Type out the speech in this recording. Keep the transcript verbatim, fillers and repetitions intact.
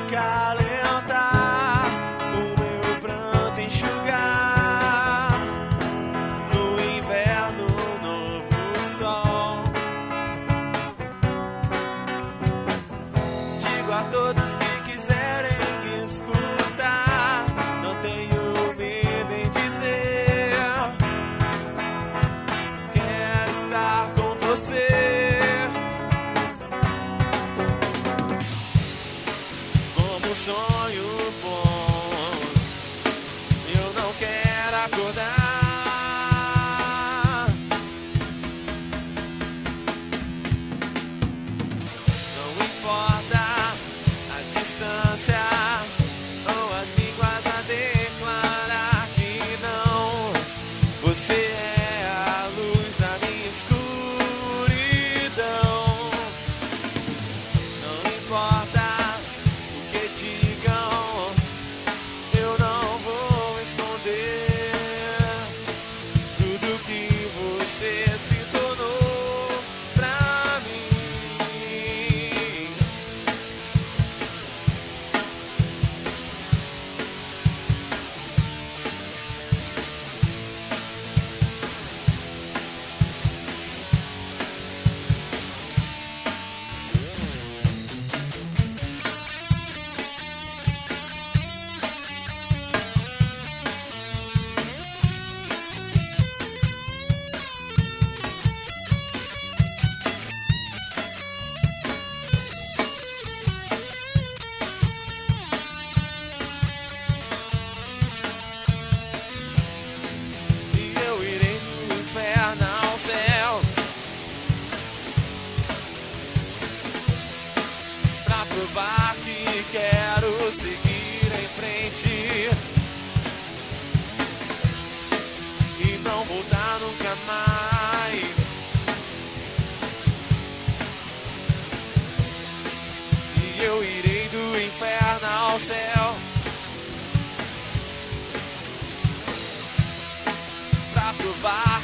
acalentar, o meu pranto enxugar. No inverno, um novo sol. Digo a todos que quiserem escutar, não tenho medo em dizer, quero estar com você. Como um sonho bom, eu não quero acordar. Não importa a distância ou as línguas a declarar que não, você é a luz da minha escuridão. Não importa o que digam, eu não vou esconder tudo que você se tornou pra mim. E eu irei do inferno ao céu pra provar que quero seguir em frente e não voltar nunca mais. E eu irei do inferno ao céu pra provar